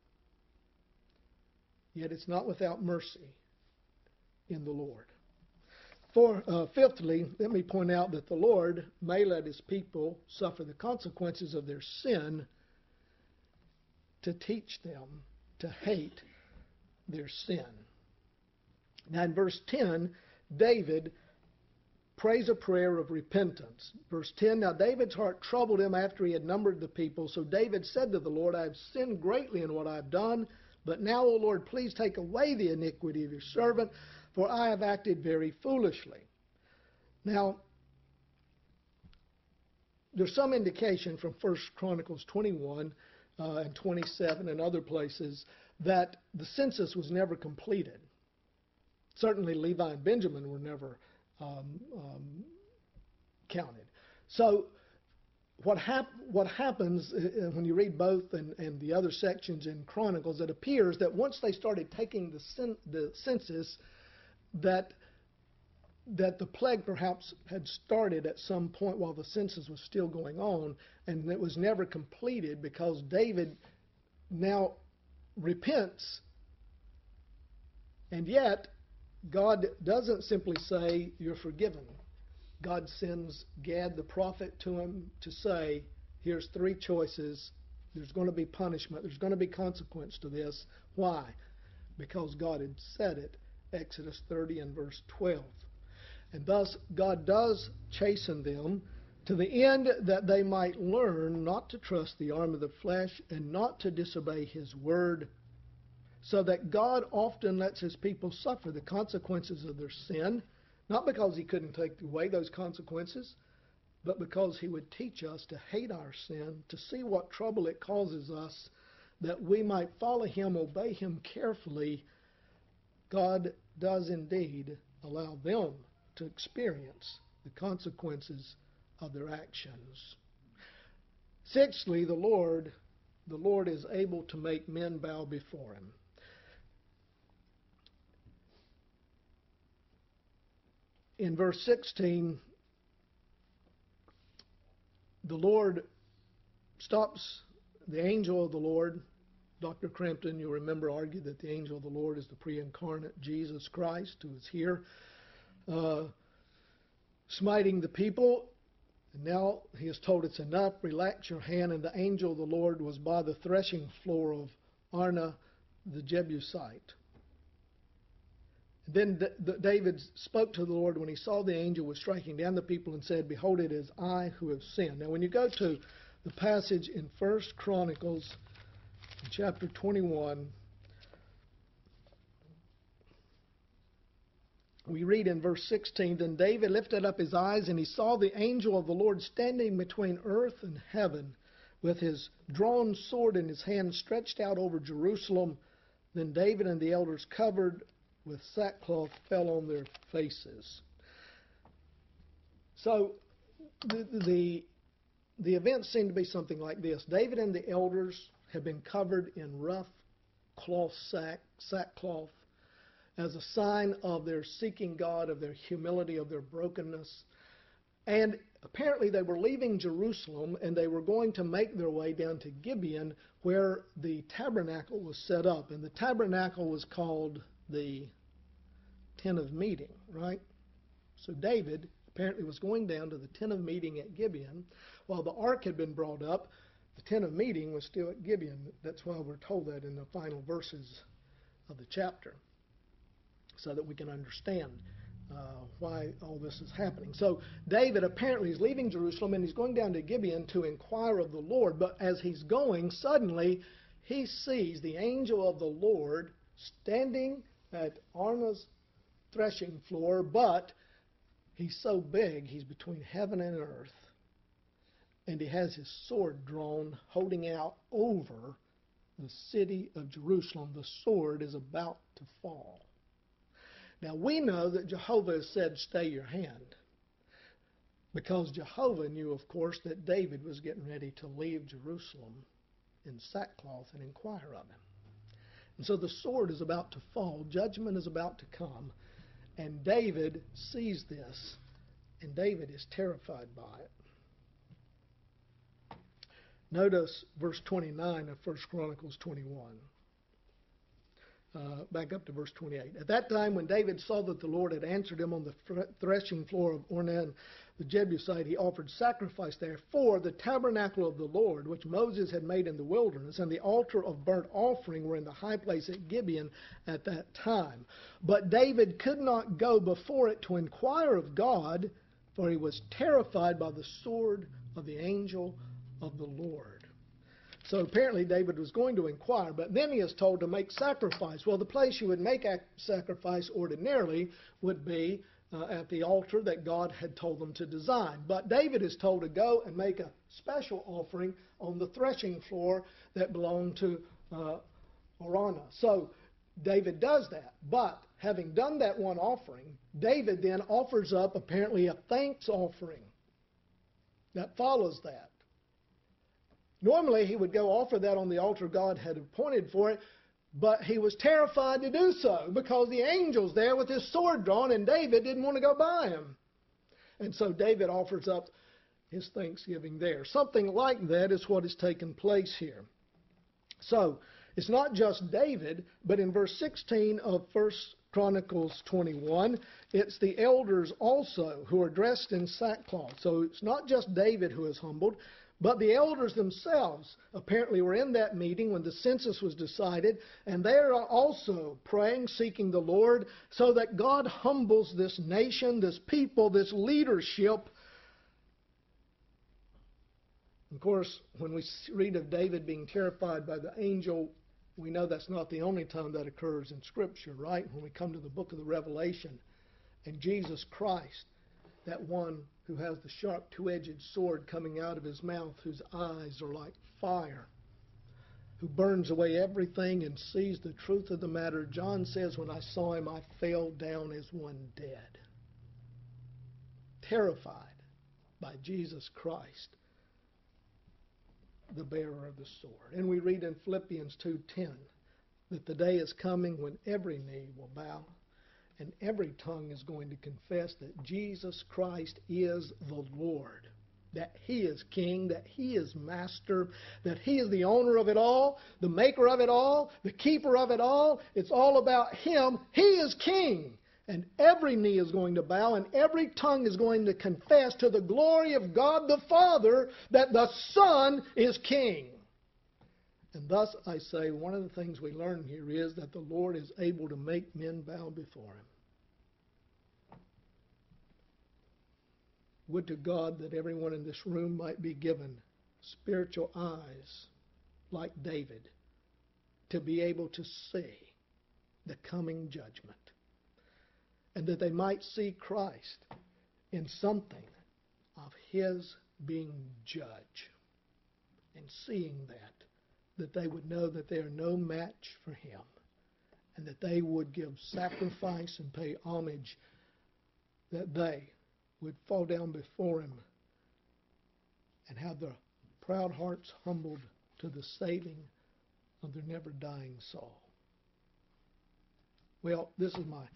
yet it's not without mercy in the Lord. Fifthly, let me point out that the Lord may let his people suffer the consequences of their sin to teach them to hate their sin. Now in verse 10, David prays a prayer of repentance. Verse 10, now David's heart troubled him after he had numbered the people. So David said to the Lord, I have sinned greatly in what I have done. But now, O Lord, please take away the iniquity of your servant, for I have acted very foolishly. Now, there's some indication from 1 Chronicles 21 and 27 and other places that the census was never completed. Certainly Levi and Benjamin were never counted. So what happens when you read both and the other sections in Chronicles, it appears that once they started taking the census, that the plague perhaps had started at some point while the census was still going on, and it was never completed because David now repents. And yet, God doesn't simply say, you're forgiven. God sends Gad the prophet to him to say, here's three choices. There's going to be punishment. There's going to be consequence to this. Why? Because God had said it. Exodus 30 and verse 12. And thus God does chasten them to the end that they might learn not to trust the arm of the flesh and not to disobey his word, so that God often lets his people suffer the consequences of their sin, not because he couldn't take away those consequences, but because he would teach us to hate our sin, to see what trouble it causes us, that we might follow him, obey him carefully. God does indeed allow them to experience the consequences of their actions. Sixthly, the Lord the Lord is able to make men bow before him. In verse 16, the Lord stops the angel of the Lord. Dr. Crampton, you'll remember, argued that the angel of the Lord is the pre-incarnate Jesus Christ, who is here smiting the people. And now he is told it's enough, relax your hand, and the angel of the Lord was by the threshing floor of Arna the Jebusite. Then David spoke to the Lord when he saw the angel was striking down the people and said, behold, it is I who have sinned. Now when you go to the passage in 1 Chronicles chapter 21, we read in verse 16, then David lifted up his eyes and he saw the angel of the Lord standing between earth and heaven with his drawn sword in his hand stretched out over Jerusalem. Then David and the elders covered with sackcloth fell on their faces. So the events seem to be something like this. David and the elders have been covered in rough cloth sackcloth as a sign of their seeking God, of their humility, of their brokenness. And apparently they were leaving Jerusalem and they were going to make their way down to Gibeon where the tabernacle was set up. And the tabernacle was called the Tent of Meeting, right? So David apparently was going down to the Tent of Meeting at Gibeon. While the ark had been brought up, the Tent of Meeting was still at Gibeon. That's why we're told that in the final verses of the chapter, so that we can understand why all this is happening. So David apparently is leaving Jerusalem and he's going down to Gibeon to inquire of the Lord. But as he's going, suddenly he sees the angel of the Lord standing at Arna's threshing floor, but he's so big, he's between heaven and earth. And he has his sword drawn, holding out over the city of Jerusalem. The sword is about to fall. Now we know that Jehovah has said, stay your hand. Because Jehovah knew, of course, that David was getting ready to leave Jerusalem in sackcloth and inquire of him. And so the sword is about to fall. Judgment is about to come. And David sees this. And David is terrified by it. Notice verse 29 of 1 Chronicles 21. Back up to verse 28. At that time, when David saw that the Lord had answered him on the threshing floor of Ornan the Jebusite, he offered sacrifice there for the tabernacle of the Lord, which Moses had made in the wilderness, and the altar of burnt offering were in the high place at Gibeon at that time. But David could not go before it to inquire of God, for he was terrified by the sword of the angel of the Lord. So apparently David was going to inquire, but then he is told to make sacrifice. Well, the place you would make a sacrifice ordinarily would be at the altar that God had told them to design. But David is told to go and make a special offering on the threshing floor that belonged to Araunah. So David does that. But having done that one offering, David then offers up apparently a thanks offering that follows that. Normally, he would go offer that on the altar God had appointed for it, but he was terrified to do so because the angel's there with his sword drawn, and David didn't want to go by him. And so David offers up his thanksgiving there. Something like that is what has taken place here. So, it's not just David, but in verse 16 of 1 Chronicles 21, it's the elders also who are dressed in sackcloth. So it's not just David who is humbled, but the elders themselves apparently were in that meeting when the census was decided, and they are also praying, seeking the Lord, so that God humbles this nation, this people, this leadership. Of course, when we read of David being terrified by the angel, we know that's not the only time that occurs in Scripture, right? When we come to the book of the Revelation, and Jesus Christ, that one who has the sharp two-edged sword coming out of his mouth, whose eyes are like fire, who burns away everything and sees the truth of the matter. John says, when I saw him, I fell down as one dead, terrified by Jesus Christ. the bearer of the sword. And we read in Philippians 2:10 that the day is coming when every knee will bow and every tongue is going to confess that Jesus Christ is the Lord, that He is King, that He is Master, that He is the owner of it all, the maker of it all, the keeper of it all. It's all about Him. He is King. And every knee is going to bow and every tongue is going to confess to the glory of God the Father that the Son is King. And thus, I say, one of the things we learn here is that the Lord is able to make men bow before Him. Would to God that everyone in this room might be given spiritual eyes like David to be able to see the coming judgment. And that they might see Christ in something of His being judge. And seeing that they would know that they are no match for Him. And that they would give sacrifice and pay homage, that they would fall down before Him and have their proud hearts humbled to the saving of their never-dying soul. Well, this is my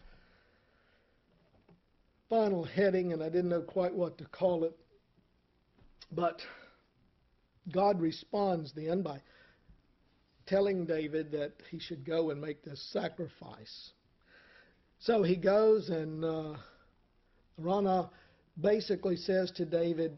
final heading, and I didn't know quite what to call it. But God responds then by telling David that he should go and make this sacrifice. So he goes, and Araunah basically says to David,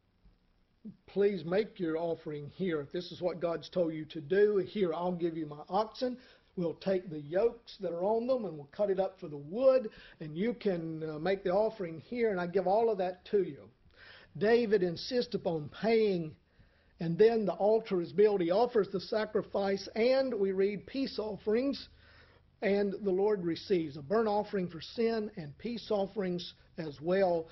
please make your offering here. If this is what God's told you to do, here I'll give you my oxen. We'll take the yokes that are on them and we'll cut it up for the wood, and you can make the offering here, and I give all of that to you. David insists upon paying, and then the altar is built. He offers the sacrifice, and we read peace offerings, and the Lord receives a burnt offering for sin and peace offerings as well.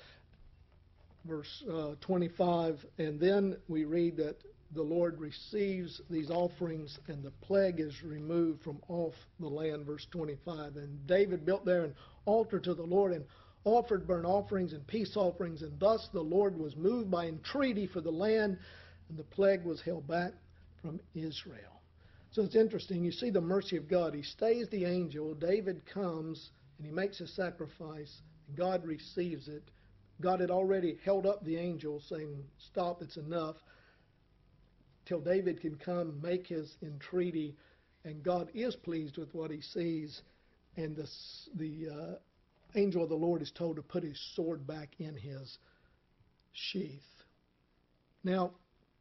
Verse 25, and then we read that the Lord receives these offerings and the plague is removed from off the land, verse 25. And David built there an altar to the Lord and offered burnt offerings and peace offerings, and thus the Lord was moved by entreaty for the land, and the plague was held back from Israel. So it's interesting. You see the mercy of God. He stays the angel. David comes and he makes a sacrifice, and God receives it. God had already held up the angel, saying, stop, it's enough, till David can come, make his entreaty, and God is pleased with what he sees, and the angel of the Lord is told to put his sword back in his sheath. Now,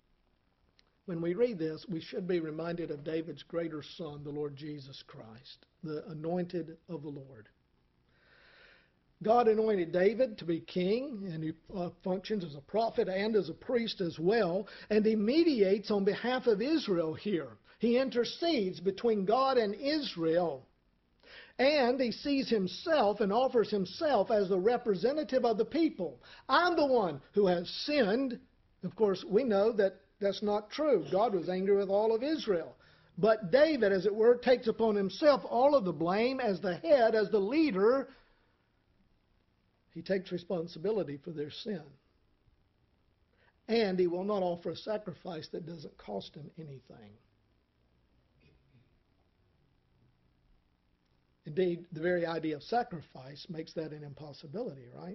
when we read this, we should be reminded of David's greater son, the Lord Jesus Christ, the anointed of the Lord. God anointed David to be king, and he functions as a prophet and as a priest as well, and he mediates on behalf of Israel here. He intercedes between God and Israel, and he sees himself and offers himself as the representative of the people. I'm the one who has sinned. Of course, we know that that's not true. God was angry with all of Israel. But David, as it were, takes upon himself all of the blame as the head, as the leader. He takes responsibility for their sin. And he will not offer a sacrifice that doesn't cost him anything. Indeed, the very idea of sacrifice makes that an impossibility, right?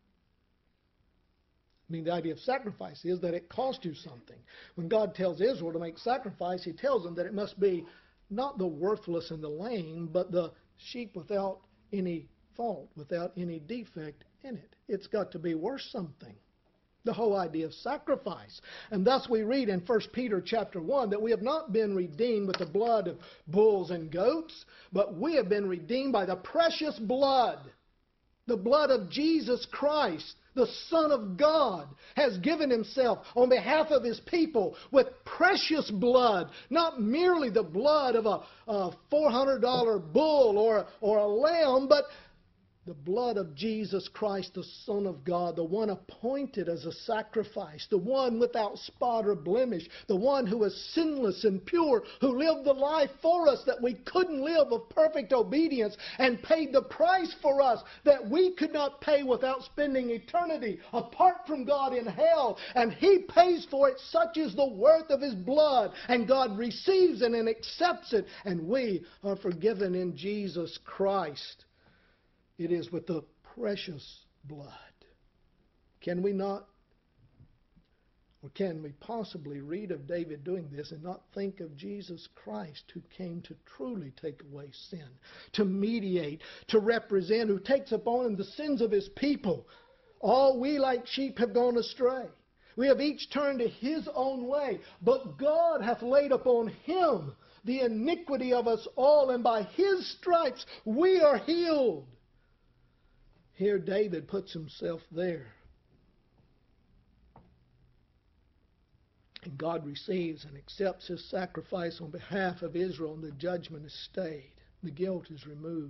I mean, the idea of sacrifice is that it costs you something. When God tells Israel to make sacrifice, He tells them that it must be not the worthless and the lame, but the sheep without any fault, without any defect in it. It's got to be worth something. The whole idea of sacrifice. And thus we read in 1 Peter chapter 1 that we have not been redeemed with the blood of bulls and goats, but we have been redeemed by the precious blood. The blood of Jesus Christ, the Son of God, has given Himself on behalf of His people with precious blood, not merely the blood of a $400 bull or a lamb, but The blood of Jesus Christ, the Son of God, the one appointed as a sacrifice, the one without spot or blemish, the one who was sinless and pure, who lived the life for us that we couldn't live of perfect obedience, and paid the price for us that we could not pay without spending eternity apart from God in hell. And He pays for it. Such is the worth of His blood. And God receives it and accepts it. And we are forgiven in Jesus Christ. It is with the precious blood. Can we not, or can we possibly read of David doing this and not think of Jesus Christ, who came to truly take away sin, to mediate, to represent, who takes upon Him the sins of His people? All we like sheep have gone astray. We have each turned to his own way, but God hath laid upon Him the iniquity of us all, and by His stripes we are healed. Here David puts himself there. And God receives and accepts His sacrifice on behalf of Israel, and the judgment is stayed. The guilt is removed.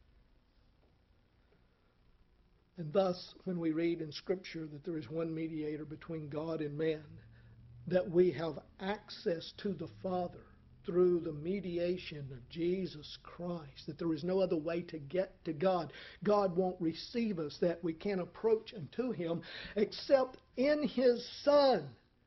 And thus, when we read in Scripture that there is one mediator between God and man, that we have access to the Father through the mediation of Jesus Christ, that there is no other way to get to God. God won't receive us, that we can't approach unto Him except in His Son.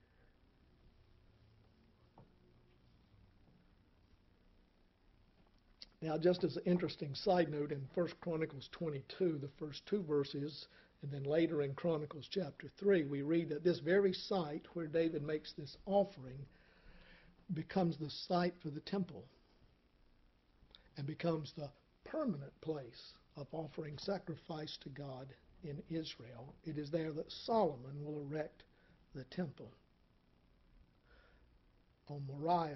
Now, just as an interesting side note, in 1 Chronicles 22, the first 2 verses, and then later in Chronicles chapter 3, we read that this very site where David makes this offering becomes the site for the temple and becomes the permanent place of offering sacrifice to God in Israel. It is there that Solomon will erect the temple. On Moriah,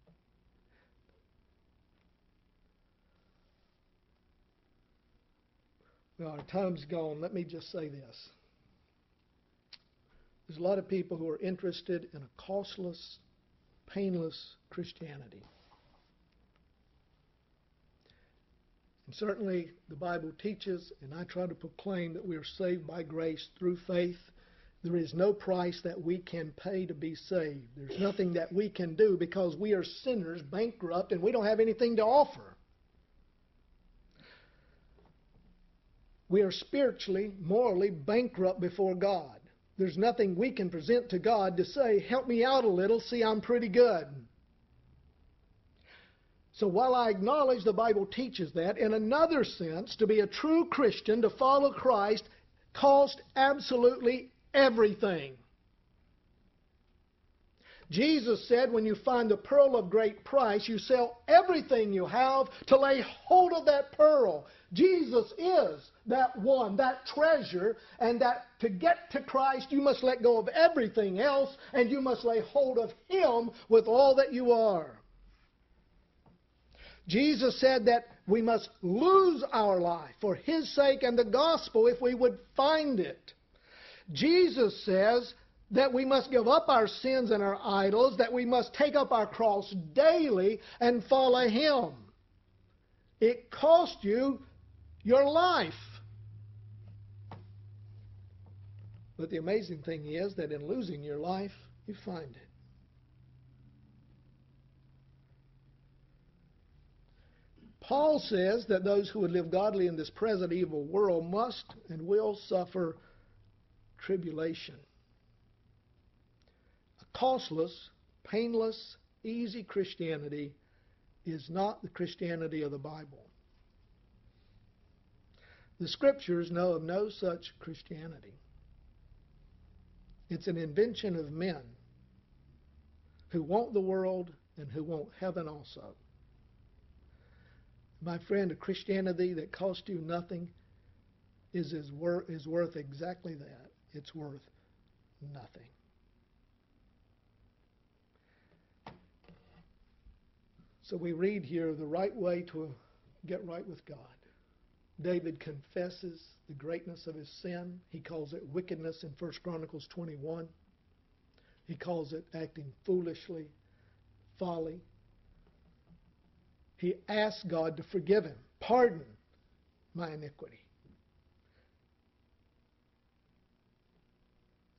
well, our time's gone. Let me just say this. There's a lot of people who are interested in a costless, painless Christianity. And certainly the Bible teaches, and I try to proclaim, that we are saved by grace through faith. There is no price that we can pay to be saved. There's nothing that we can do because we are sinners, bankrupt, and we don't have anything to offer. We are spiritually, morally bankrupt before God. There's nothing we can present to God to say, help me out a little, see I'm pretty good. So while I acknowledge the Bible teaches that, in another sense, to be a true Christian, to follow Christ, cost absolutely everything. Jesus said, when you find the pearl of great price, you sell everything you have to lay hold of that pearl. Jesus is that one, that treasure, and that to get to Christ, you must let go of everything else, and you must lay hold of Him with all that you are. Jesus said that we must lose our life for His sake and the gospel if we would find it. Jesus says that we must give up our sins and our idols, that we must take up our cross daily and follow Him. It cost you your life. But the amazing thing is that in losing your life, you find it. Paul says that those who would live godly in this present evil world must and will suffer tribulation. A costless, painless, easy Christianity is not the Christianity of the Bible. The Scriptures know of no such Christianity. It's an invention of men who want the world and who want heaven also. My friend, a Christianity that costs you nothing is worth exactly that. It's worth nothing. So we read here the right way to get right with God. David confesses the greatness of his sin. He calls it wickedness in 1 Chronicles 21. He calls it acting foolishly, folly. He asks God to forgive him, pardon my iniquity.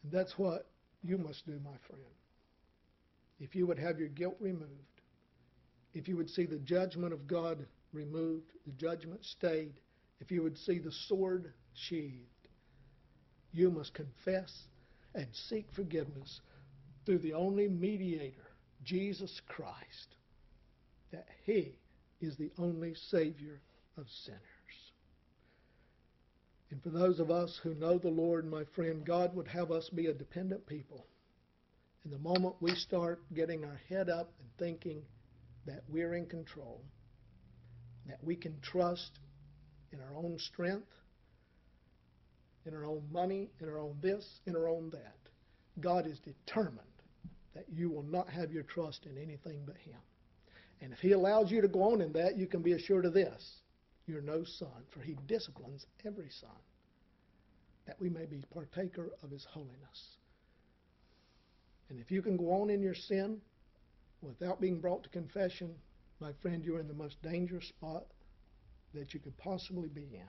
And that's what you must do, my friend. If you would have your guilt removed, if you would see the judgment of God removed, the judgment stayed, if you would see the sword sheathed, you must confess and seek forgiveness through the only mediator, Jesus Christ, that He is the only Savior of sinners. And for those of us who know the Lord, my friend, God would have us be a dependent people. And the moment we start getting our head up and thinking that we're in control, that we can trust in our own strength, in our own money, in our own this, in our own that, God is determined that you will not have your trust in anything but Him. And if He allows you to go on in that, you can be assured of this: you're no son, for He disciplines every son, that we may be partaker of His holiness. And if you can go on in your sin without being brought to confession, my friend, you're in the most dangerous spot that you could possibly be in.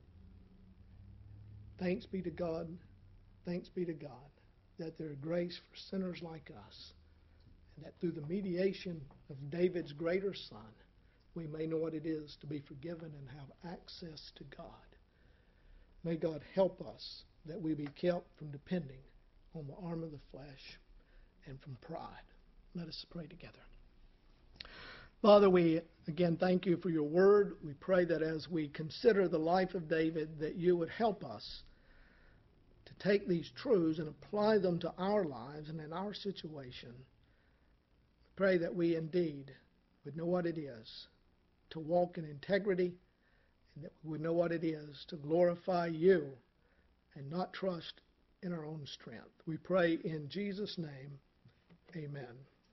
Thanks be to God, thanks be to God, that there is grace for sinners like us, and that through the mediation of David's greater son, we may know what it is to be forgiven and have access to God. May God help us that we be kept from depending on the arm of the flesh and from pride. Let us pray together. Father, we again thank you for your word. We pray that as we consider the life of David, that you would help us to take these truths and apply them to our lives and in our situation. We pray that we indeed would know what it is to walk in integrity, and that we would know what it is to glorify you and not trust in our own strength. We pray in Jesus' name, amen.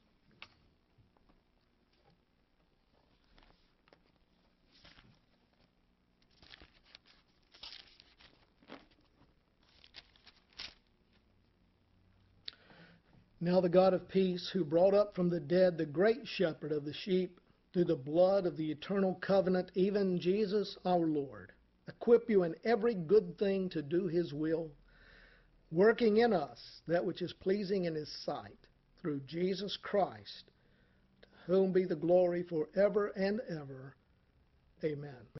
Now the God of peace, who brought up from the dead the great shepherd of the sheep through the blood of the eternal covenant, even Jesus our Lord, equip you in every good thing to do His will, working in us that which is pleasing in His sight, through Jesus Christ, to whom be the glory forever and ever. Amen.